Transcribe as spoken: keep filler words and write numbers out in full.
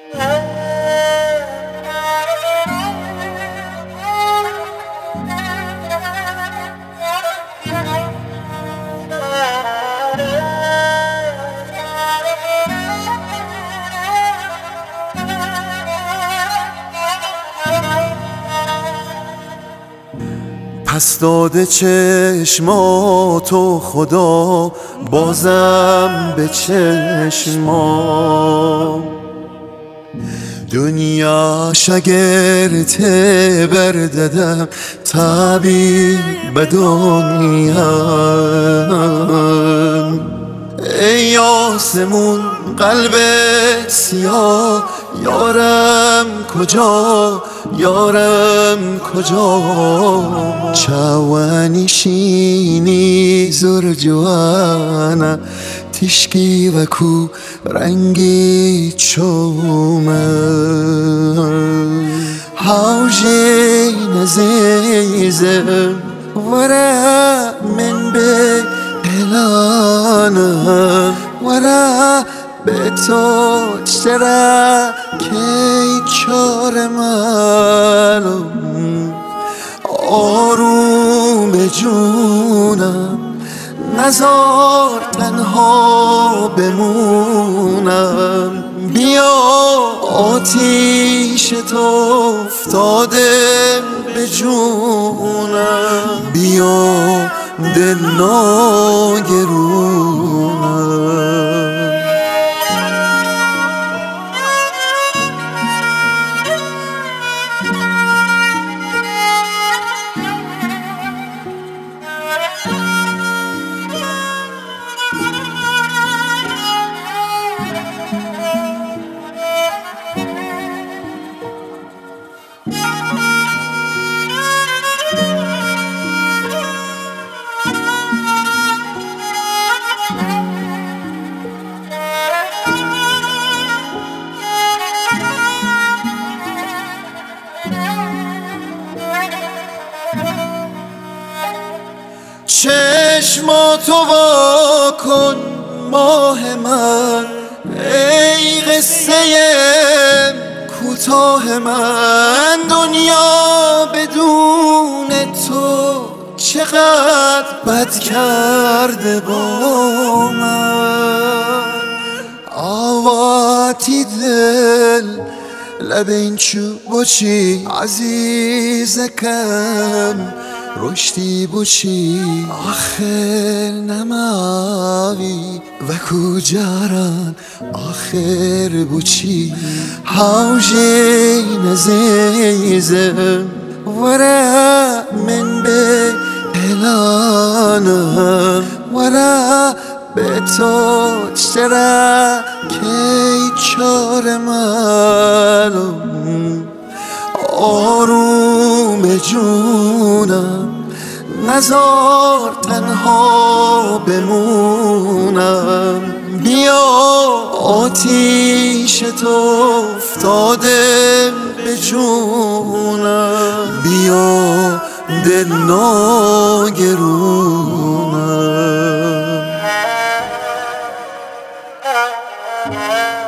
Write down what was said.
پس داده چشماتو خدا بازم به چشمام، دنیا شگرت برددم طبیب به دنیا. ای آسمون قلب سیاه، یارم کجا یارم کجا؟ چاوانیشینی زور جوانا تشکی و کو رنگی چومه حوجی نزیزم ورا من به اعلانم ورا به تو چرا کی چار منم آروم جونم نزار تنها بمونم. بیا آتیش تو افتاده به جونم، بیا دل ناگرونم. چشماتو وا کن ماه من، ای قصه کوتاه من. دنیا بدون تو چقدر بد کرده با من. آواتی دل لب این چو بچی عزیزکم رشتی بچی آخر نماوی و کجاران آخر بچی حوجی نزیزم ورا من به اعلانم ورا به تو چرا کی چار منم آروم جونم نزار تنها بمونم. بیا آتیش تو افتاده به جونم، بیا دل ناگرونم.